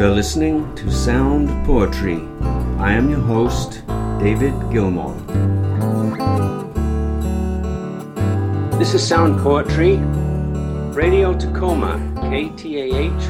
You're listening to Sound Poetry. I am your host, David Gilmour. This is Sound Poetry, Radio Tacoma, KTAH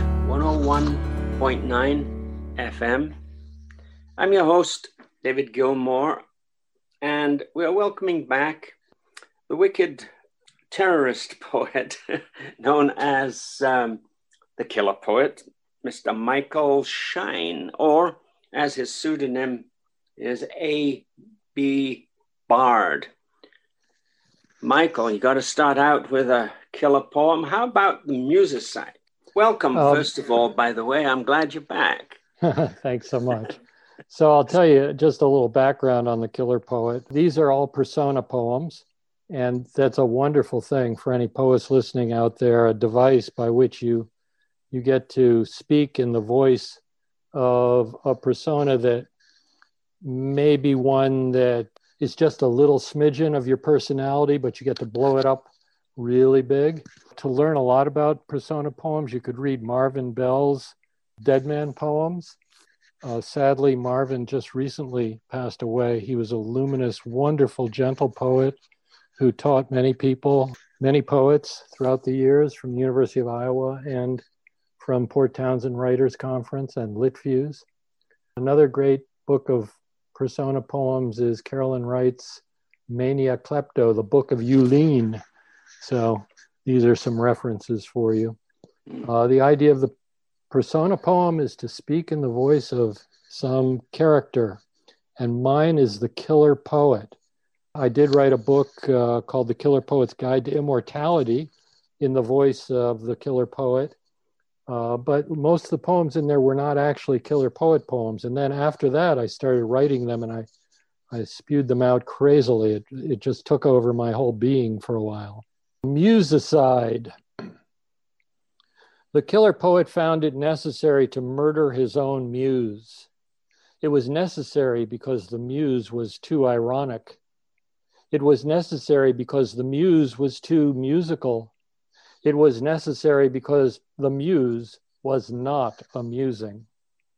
101.9 FM. I'm your host, David Gilmour, and we are welcoming back the wicked terrorist poet known as the Killer Poet, Mr. Michael Shine, or as his pseudonym is A.B. Bard. Michael, you got to start out with a killer poem. How about the musicide? Welcome, first of all, by the way. I'm glad you're back. Thanks so much. So I'll tell you just a little background on the Killer Poet. These are all persona poems, and that's a wonderful thing for any poets listening out there, a device by which you get to speak in the voice of a persona that may be one that is just a little smidgen of your personality, but you get to blow it up really big. To learn a lot about persona poems, you could read Marvin Bell's Dead Man poems. Sadly, Marvin just recently passed away. He was a luminous, wonderful, gentle poet who taught many people, many poets throughout the years from the University of Iowa and from Port Townsend Writers Conference and LitFuse. Another great book of persona poems is Carolyn Wright's Mania Klepto, the Book of Yulin. So these are some references for you. The idea of the persona poem is to speak in the voice of some character, and mine is the Killer Poet. I did write a book called The Killer Poet's Guide to Immortality in the voice of the Killer Poet. But most of the poems in there were not actually Killer Poet poems. And then after that, I started writing them and I spewed them out crazily. It just took over my whole being for a while. Musicide. The Killer Poet found it necessary to murder his own muse. It was necessary because the muse was too ironic. It was necessary because the muse was too musical. It was necessary because the muse was not amusing.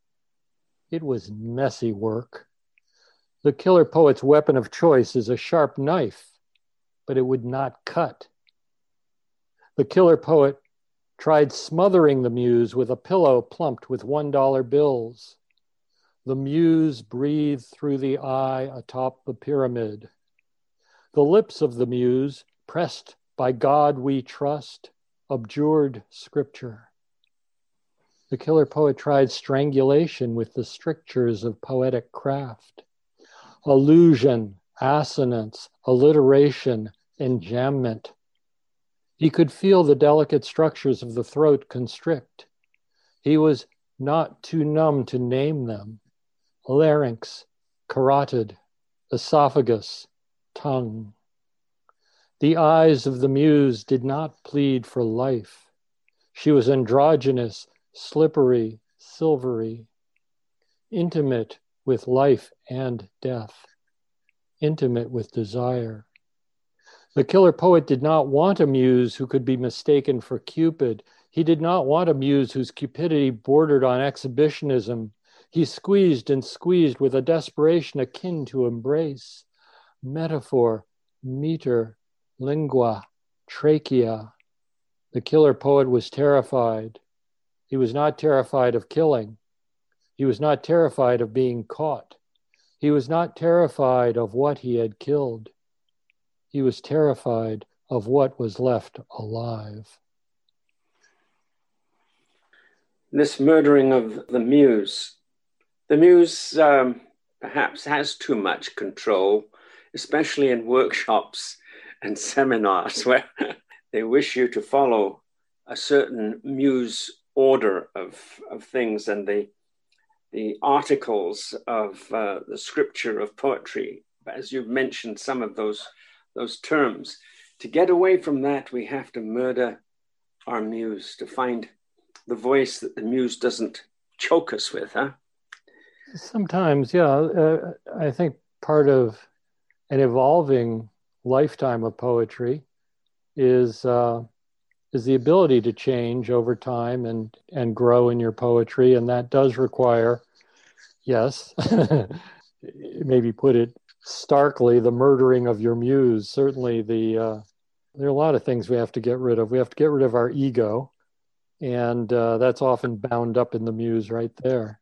It was messy work. The Killer Poet's weapon of choice is a sharp knife, but it would not cut. The Killer Poet tried smothering the muse with a pillow plumped with $1 bills. The muse breathed through the eye atop the pyramid. The lips of the muse, pressed by God we trust, abjured scripture. The Killer Poet tried strangulation with the strictures of poetic craft. Allusion, assonance, alliteration, enjambment. He could feel the delicate structures of the throat constrict. He was not too numb to name them. Larynx, carotid, esophagus, tongue. The eyes of the muse did not plead for life. She was androgynous, slippery, silvery, intimate with life and death, intimate with desire. The Killer Poet did not want a muse who could be mistaken for Cupid. He did not want a muse whose cupidity bordered on exhibitionism. He squeezed and squeezed with a desperation akin to embrace. Metaphor, meter, lingua, trachea. The Killer Poet was terrified. He was not terrified of killing. He was not terrified of being caught. He was not terrified of what he had killed. He was terrified of what was left alive. This murdering of the muse perhaps has too much control, especially in workshops and seminars where they wish you to follow a certain muse order of things, and the articles of the scripture of poetry, as you've mentioned some of those terms. To get away from that, we have to murder our muse, to find the voice that the muse doesn't choke us with, huh? Sometimes, yeah. I think part of an evolving lifetime of poetry is is the ability to change over time and grow in your poetry. And that does require, yes, maybe put it starkly, the murdering of your muse. Certainly there are a lot of things we have to get rid of. We have to get rid of our ego, and that's often bound up in the muse right there.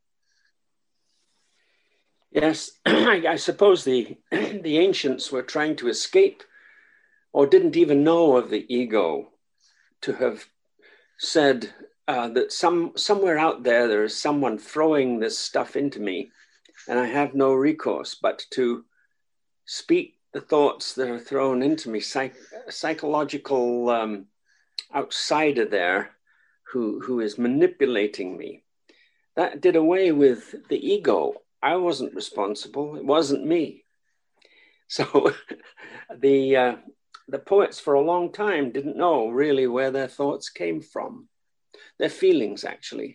Yes, I suppose the ancients were trying to escape or didn't even know of the ego, to have said that somewhere out there is someone throwing this stuff into me and I have no recourse but to speak the thoughts that are thrown into me, psychological outsider there who is manipulating me. That did away with the ego. I wasn't responsible. It wasn't me. So the poets for a long time didn't know really where their thoughts came from, their feelings actually.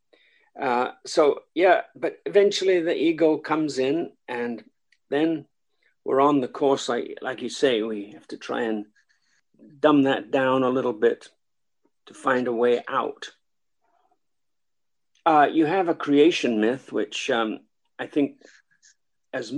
But eventually the ego comes in, and then we're on the course. Like you say, we have to try and dumb that down a little bit to find a way out. You have a creation myth, which I think as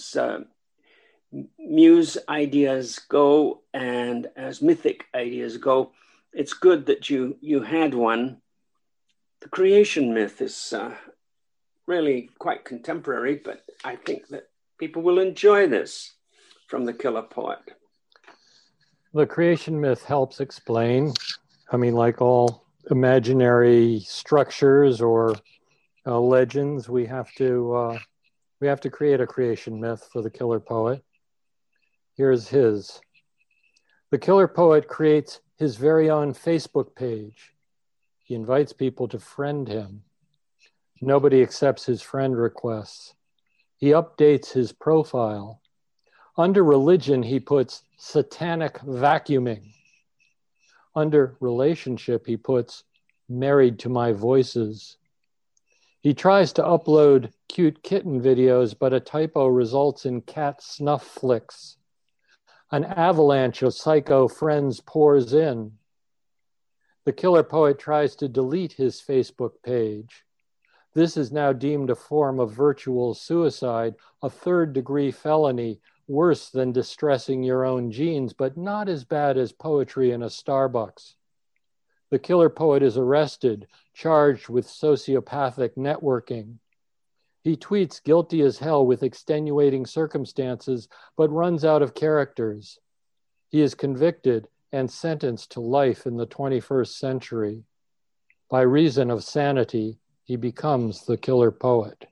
muse ideas go and as mythic ideas go, it's good that you had one. The creation myth is really quite contemporary, but I think that people will enjoy this from the Killer Poet. The creation myth helps explain, like all imaginary structures or legends, we have to create a creation myth for the Killer Poet. Here's his. The Killer Poet creates his very own Facebook page. He invites people to friend him. Nobody accepts his friend requests. He updates his profile. Under religion, he puts satanic vacuuming. Under relationship, he puts married to my voices. He tries to upload cute kitten videos, but a typo results in cat snuff flicks. An avalanche of psycho friends pours in. The Killer Poet tries to delete his Facebook page. This is now deemed a form of virtual suicide, a third-degree felony, worse than distressing your own genes, but not as bad as poetry in a Starbucks. The Killer Poet is arrested, charged with sociopathic networking. He tweets guilty as hell with extenuating circumstances, but runs out of characters. He is convicted and sentenced to life in the 21st century. By reason of sanity, he becomes the Killer Poet.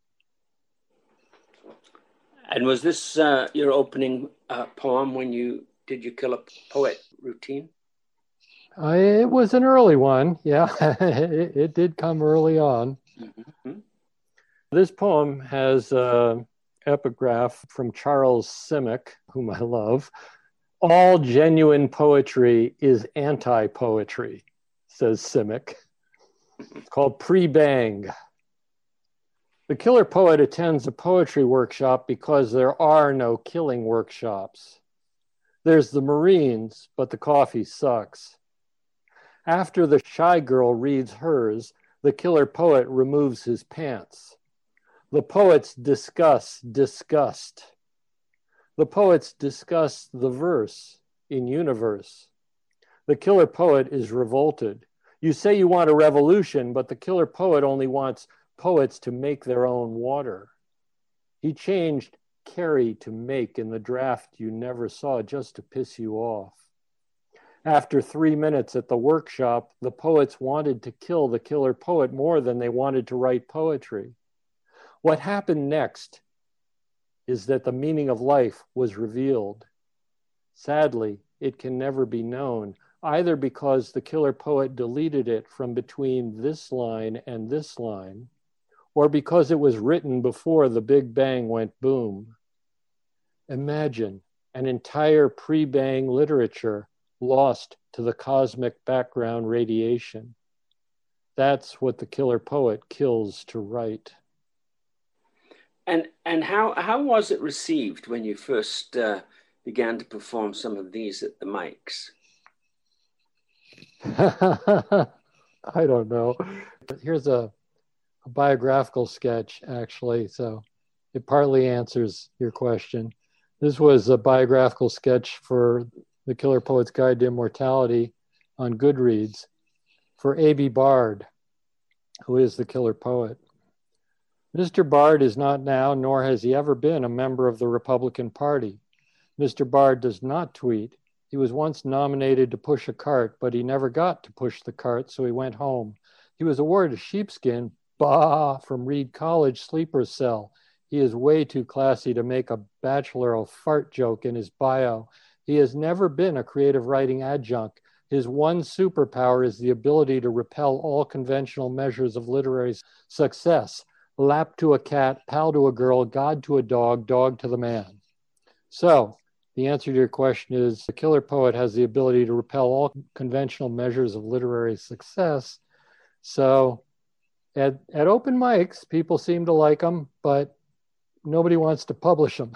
And was this your opening poem when you did your Killer Poet routine? It was an early one, yeah. It did come early on. Mm-hmm. This poem has an epigraph from Charles Simic, whom I love. All genuine poetry is anti-poetry, says Simic. It's called Pre-Bang. The Killer Poet attends a poetry workshop because there are no killing workshops. There's the Marines, but the coffee sucks. After the shy girl reads hers, the Killer Poet removes his pants. The poets discuss disgust. The poets discuss the verse in universe. The Killer Poet is revolted. You say you want a revolution, but the Killer Poet only wants poets to make their own water. He changed carry to make in the draft you never saw just to piss you off. After 3 minutes at the workshop, the poets wanted to kill the Killer Poet more than they wanted to write poetry. What happened next is that the meaning of life was revealed. Sadly, it can never be known, either because the Killer Poet deleted it from between this line and this line, or because it was written before the Big Bang went boom. Imagine an entire pre-bang literature lost to the cosmic background radiation. That's what the Killer Poet kills to write. And how was it received when you first began to perform some of these at the mics? I don't know. Here's a biographical sketch, actually, so it partly answers your question. This was a biographical sketch for The Killer Poet's Guide to Immortality on Goodreads for A.B. Bard, who is the killer poet. Mr. Bard is not now, nor has he ever been, a member of the Republican Party. Mr. Bard does not tweet. He was once nominated to push a cart, but he never got to push the cart, so he went home. He was awarded a sheepskin, from Reed College sleeper cell. He is way too classy to make a bachelor of fart joke in his bio. He has never been a creative writing adjunct. His one superpower is the ability to repel all conventional measures of literary success. Lap to a cat, pal to a girl, God to a dog, dog to the man. So, the answer to your question is the killer poet has the ability to repel all conventional measures of literary success. So, at open mics, people seem to like him, but nobody wants to publish him.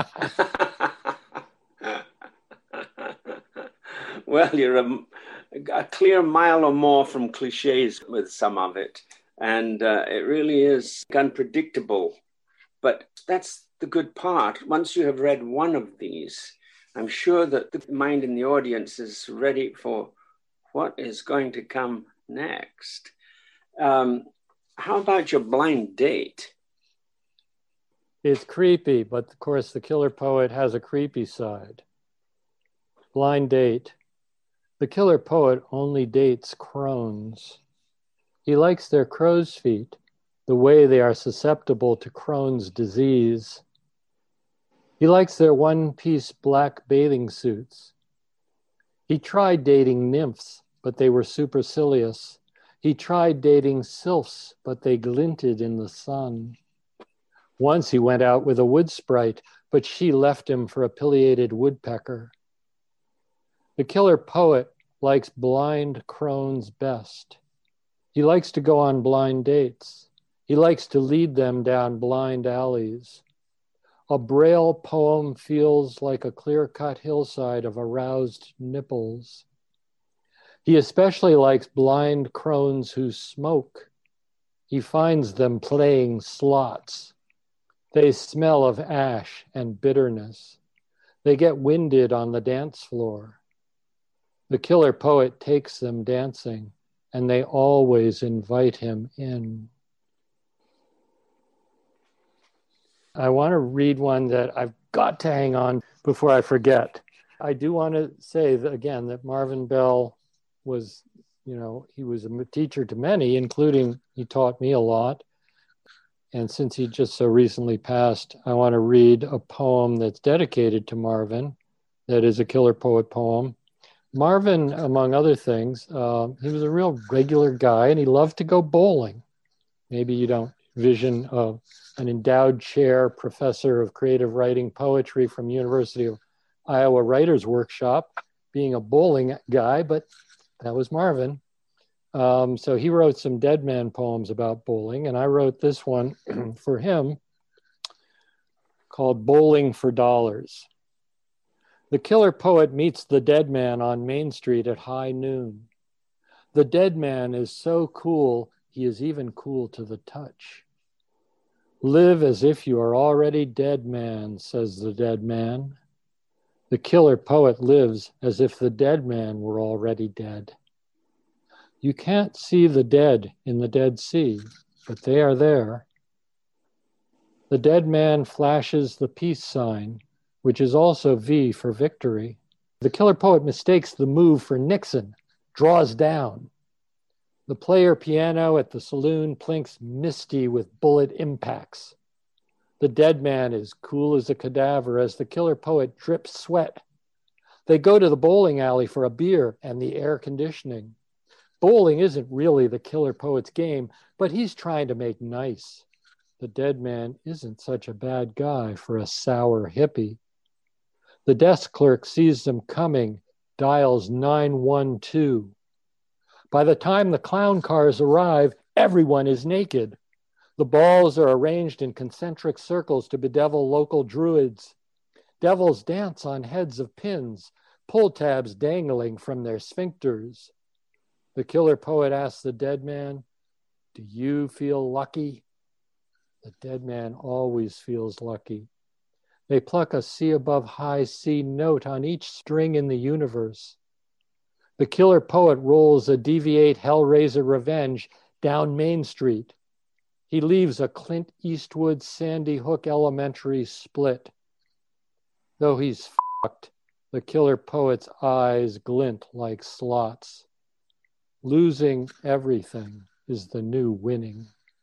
Well, you're a clear mile or more from cliches with some of it. And it really is unpredictable. But that's the good part. Once you have read one of these, I'm sure that the mind in the audience is ready for what is going to come next. How about your blind date? It's creepy, but of course the killer poet has a creepy side. Blind date. The killer poet only dates crones. He likes their crow's feet, the way they are susceptible to Crohn's disease. He likes their one-piece black bathing suits. He tried dating nymphs, but they were supercilious. He tried dating sylphs, but they glinted in the sun. Once he went out with a wood sprite, but she left him for a pileated woodpecker. The killer poet likes blind crones best. He likes to go on blind dates. He likes to lead them down blind alleys. A Braille poem feels like a clear-cut hillside of aroused nipples. He especially likes blind crones who smoke. He finds them playing slots. They smell of ash and bitterness. They get winded on the dance floor. The killer poet takes them dancing, and they always invite him in. I want to read one that I've got to hang on before I forget. I do want to say that, again, that Marvin Bell was, he was a teacher to many, including he taught me a lot. And since he just so recently passed, I want to read a poem that's dedicated to Marvin, that is a killer poet poem. Marvin, among other things, he was a real regular guy, and he loved to go bowling. Maybe you don't vision an endowed chair professor of creative writing poetry from University of Iowa Writers Workshop being a bowling guy, but that was Marvin. So he wrote some Dead Man poems about bowling, and I wrote this one for him called Bowling for Dollars. The killer poet meets the dead man on Main Street at high noon. The dead man is so cool, he is even cool to the touch. Live as if you are already dead, man, says the dead man. The killer poet lives as if the dead man were already dead. You can't see the dead in the Dead Sea, but they are there. The dead man flashes the peace sign, which is also V for victory. The killer poet mistakes the move for Nixon, draws down. The player piano at the saloon plinks misty with bullet impacts. The dead man is cool as a cadaver as the killer poet drips sweat. They go to the bowling alley for a beer and the air conditioning. Bowling isn't really the killer poet's game, but he's trying to make nice. The dead man isn't such a bad guy for a sour hippie. The desk clerk sees them coming, dials 912. By the time the clown cars arrive, everyone is naked. The balls are arranged in concentric circles to bedevil local druids. Devils dance on heads of pins, pull tabs dangling from their sphincters. The killer poet asks the dead man, "Do you feel lucky?" The dead man always feels lucky. They pluck a C above high C note on each string in the universe. The killer poet rolls a Deviate Hellraiser Revenge down Main Street. He leaves a Clint Eastwood Sandy Hook Elementary split. Though he's fucked, the killer poet's eyes glint like slots. Losing everything is the new winning.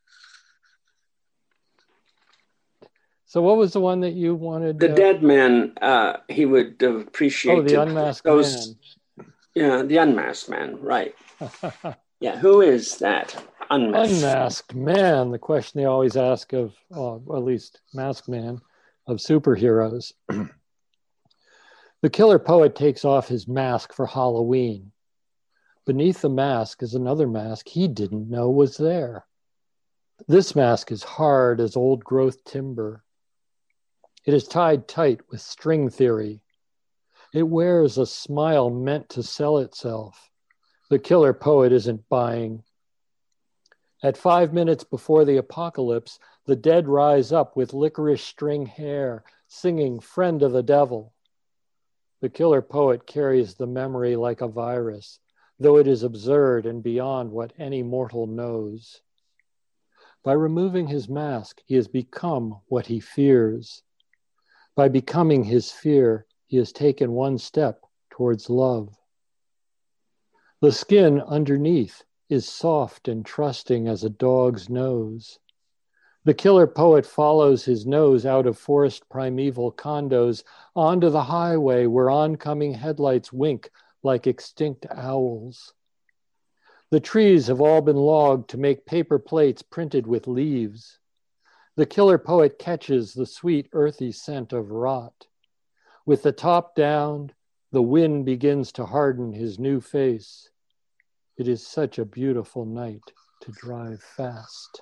So what was the one that you wanted? The dead man, he would have appreciated. Oh, the unmasked man. Yeah, the unmasked man, right. Yeah, who is that unmasked man? The question they always ask of, at least masked man, of superheroes. The killer poet takes off his mask for Halloween. Beneath the mask is another mask he didn't know was there. This mask is hard as old growth timber. It is tied tight with string theory. It wears a smile meant to sell itself. The killer poet isn't buying. At 5 minutes before the apocalypse, the dead rise up with licorice string hair, singing "Friend of the Devil." The killer poet carries the memory like a virus, though it is absurd and beyond what any mortal knows. By removing his mask, he has become what he fears. By becoming his fear, he has taken one step towards love. The skin underneath is soft and trusting as a dog's nose. The killer poet follows his nose out of forest primeval condos onto the highway where oncoming headlights wink like extinct owls. The trees have all been logged to make paper plates printed with leaves. The killer poet catches the sweet earthy scent of rot. With the top down, the wind begins to harden his new face. It is such a beautiful night to drive fast.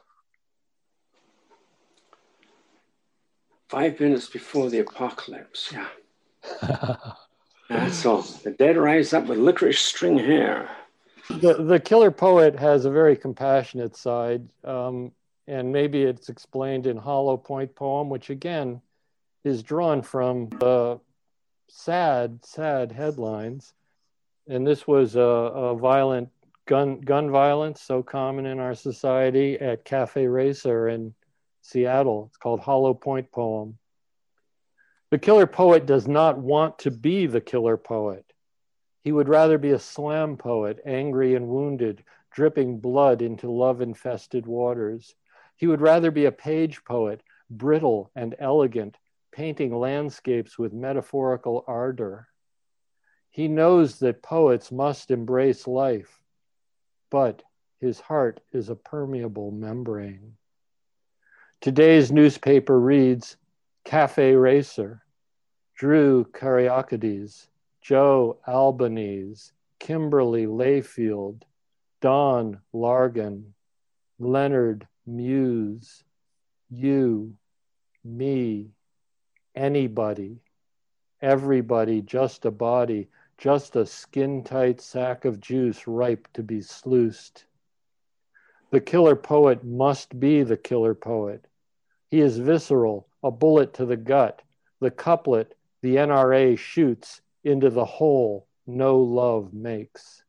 5 minutes before the apocalypse, yeah. That's all. The dead rise up with licorice string hair. The killer poet has a very compassionate side, and maybe it's explained in Hollow Point poem, which again is drawn from the sad headlines. And this was a violent gun violence so common in our society at Cafe Racer in Seattle. It's called Hollow Point poem. The killer poet does not want to be the killer poet. He would rather be a slam poet, angry and wounded, dripping blood into love-infested waters. He would rather be a page poet, brittle and elegant, painting landscapes with metaphorical ardor. He knows that poets must embrace life, but his heart is a permeable membrane. Today's newspaper reads, Cafe Racer, Drew Karyakidis, Joe Albanese, Kimberly Layfield, Don Largan, Leonard Muse, you, me, anybody, everybody, just a body, just a skin-tight sack of juice ripe to be sluiced. The killer poet must be the killer poet. He is visceral, a bullet to the gut, the couplet the NRA shoots into the hole no love makes.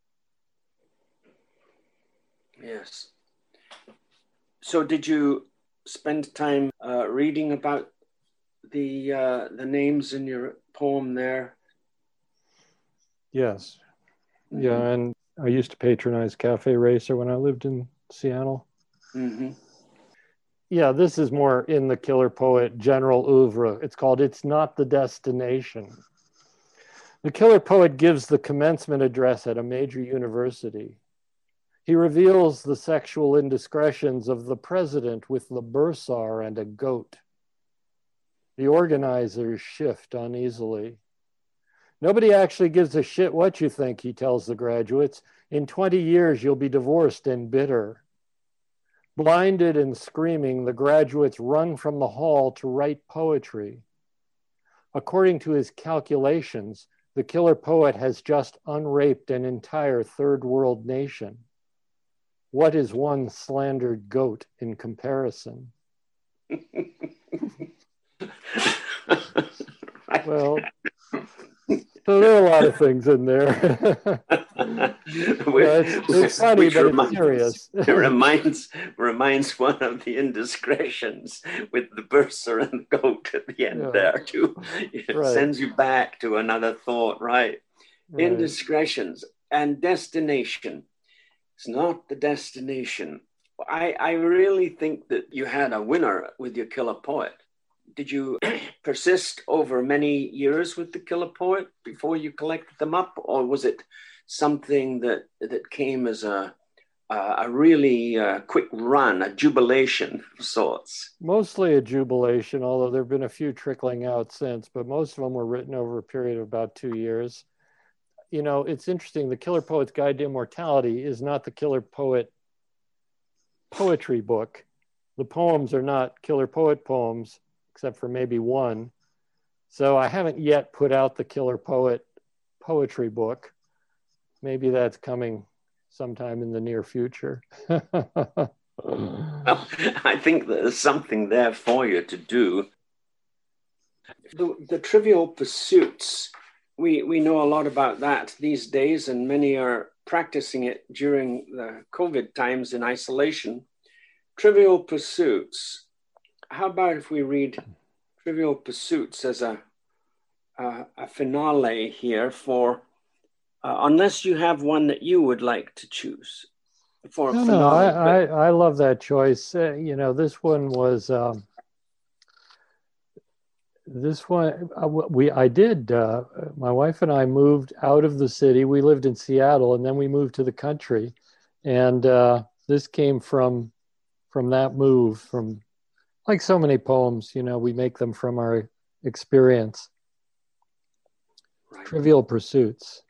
Yes. So did you spend time reading about the names in your poem there? Yes. Yeah, and I used to patronize Cafe Racer when I lived in Seattle. Mm-hmm. Yeah, this is more in the killer poet general oeuvre. It's called It's Not the Destination. The killer poet gives the commencement address at a major university. He reveals the sexual indiscretions of the president with the bursar and a goat. The organizers shift uneasily. Nobody actually gives a shit what you think, he tells the graduates. In 20 years, you'll be divorced and bitter. Blinded and screaming, the graduates run from the hall to write poetry. According to his calculations, The killer poet has just unraped an entire third world nation. What is one slandered goat in comparison? Well, so there are a lot of things in there. It's funny, but it's serious. It reminds one of the indiscretions with the bursar and the goat at the end there too. It sends you back to another thought, right? Indiscretions and destination. It's not the destination. I really think that you had a winner with your killer poet. Did you persist over many years with the killer poet before you collected them up, or was it something that came as a really quick run, a jubilation of sorts? Mostly a jubilation, although there have been a few trickling out since, but most of them were written over a period of about 2 years. You know, it's interesting. The Killer Poet's Guide to Immortality is not the Killer Poet poetry book. The poems are not Killer Poet poems, except for maybe one. So I haven't yet put out the Killer Poet poetry book. Maybe that's coming sometime in the near future. Well, I think there's something there for you to do. The Trivial Pursuits, we know a lot about that these days, and many are practicing it during the COVID times in isolation. Trivial Pursuits. How about if we read Trivial Pursuits as a finale here for, unless you have one that you would like to choose for a finale. No, I love that choice. You know, this one was, my wife and I moved out of the city. We lived in Seattle and then we moved to the country. And this came from that move, from like so many poems, you know, we make them from our experience. Right. Trivial Pursuits.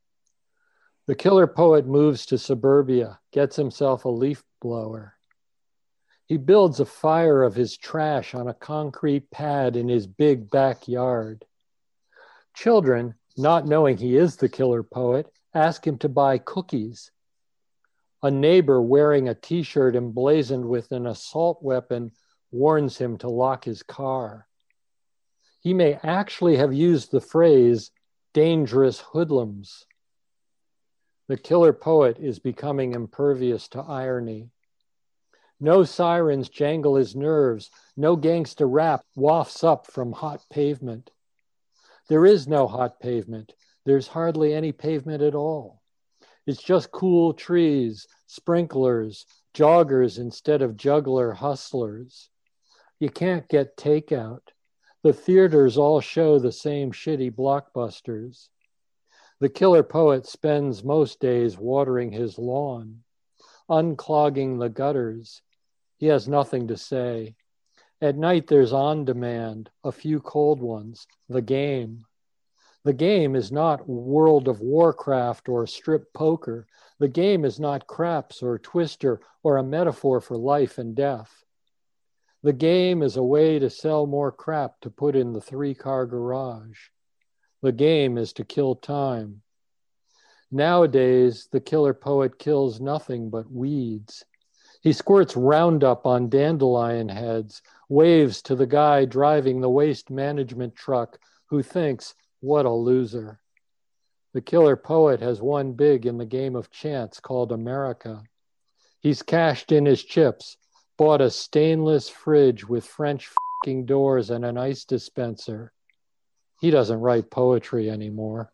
The killer poet moves to suburbia, gets himself a leaf blower. He builds a fire of his trash on a concrete pad in his big backyard. Children, not knowing he is the killer poet, ask him to buy cookies. A neighbor wearing a t-shirt emblazoned with an assault weapon warns him to lock his car. He may actually have used the phrase, dangerous hoodlums. The killer poet is becoming impervious to irony. No sirens jangle his nerves. No gangsta rap wafts up from hot pavement. There is no hot pavement. There's hardly any pavement at all. It's just cool trees, sprinklers, joggers instead of juggler hustlers. You can't get takeout. The theaters all show the same shitty blockbusters. The killer poet spends most days watering his lawn, unclogging the gutters. He has nothing to say. At night there's On Demand, a few cold ones, the game. The game is not World of Warcraft or strip poker. The game is not craps or Twister or a metaphor for life and death. The game is a way to sell more crap to put in the 3-car garage. The game is to kill time. Nowadays, the killer poet kills nothing but weeds. He squirts Roundup on dandelion heads, waves to the guy driving the waste management truck who thinks, what a loser. The killer poet has won big in the game of chance called America. He's cashed in his chips, bought a stainless fridge with French f***ing doors and an ice dispenser. He doesn't write poetry anymore.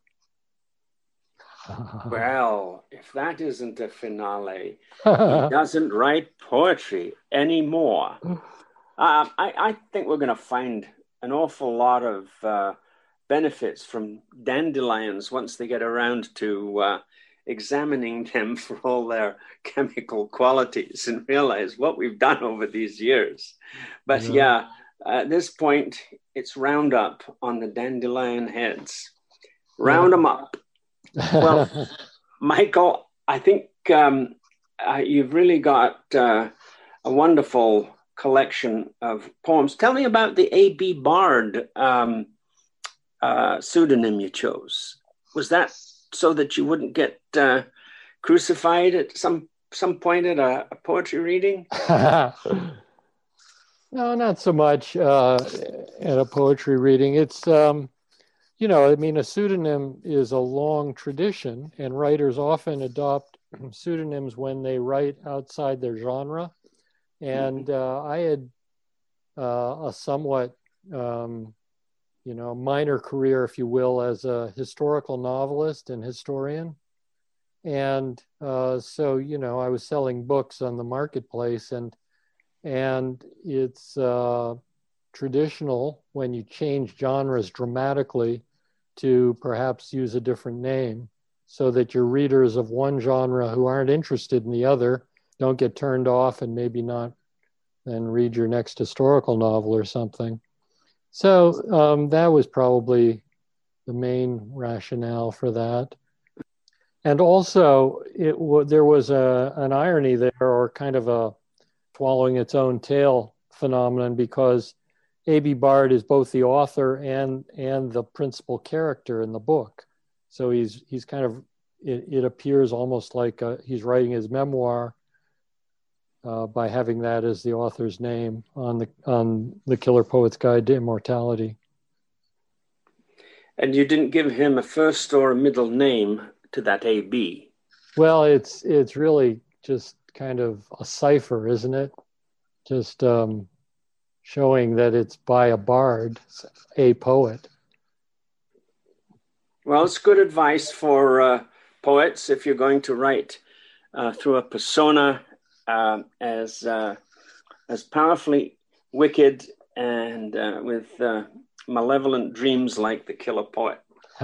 Well, if that isn't a finale, he doesn't write poetry anymore. I think we're going to find an awful lot of benefits from dandelions once they get around to examining them for all their chemical qualities and realize what we've done over these years. But yeah, at this point, it's Roundup on the dandelion heads. Round them up. Well, Michael, I think you've really got a wonderful collection of poems. Tell me about the A.B. Bard pseudonym you chose. Was that so that you wouldn't get crucified at some point at a poetry reading? No, not so much at a poetry reading. It's, a pseudonym is a long tradition, and writers often adopt pseudonyms when they write outside their genre. And I had a somewhat, minor career, if you will, as a historical novelist and historian. And so, I was selling books on the marketplace, and it's traditional when you change genres dramatically to perhaps use a different name so that your readers of one genre who aren't interested in the other don't get turned off and maybe not then read your next historical novel or something. So that was probably the main rationale for that. And also, there was an irony there, or kind of a swallowing its own tail phenomenon, because A.B. Bard is both the author and the principal character in the book. So he's kind of, it appears almost like he's writing his memoir by having that as the author's name on the Killer Poet's Guide to Immortality. And you didn't give him a first or a middle name to that A.B.? Well, it's really just kind of a cipher, isn't it? Just showing that it's by a bard, a poet. Well, it's good advice for poets if you're going to write through a persona as powerfully wicked and with malevolent dreams like the Killer Poet.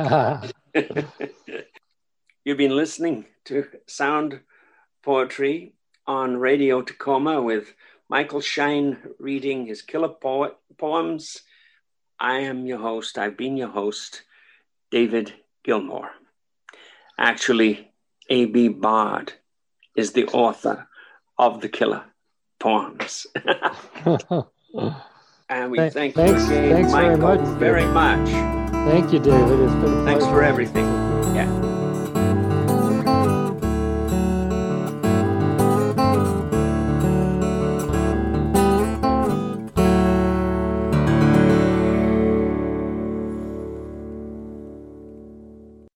You've been listening to Sound Poetry on Radio Tacoma with Michael Shine reading his Killer Poems. I am your host. I've been your host, David Gilmour. Actually, A.B. Bard is the author of the Killer Poems. And we thank you again, Michael, very much. Thank you, David. It's been a Thanks for everything. Yeah.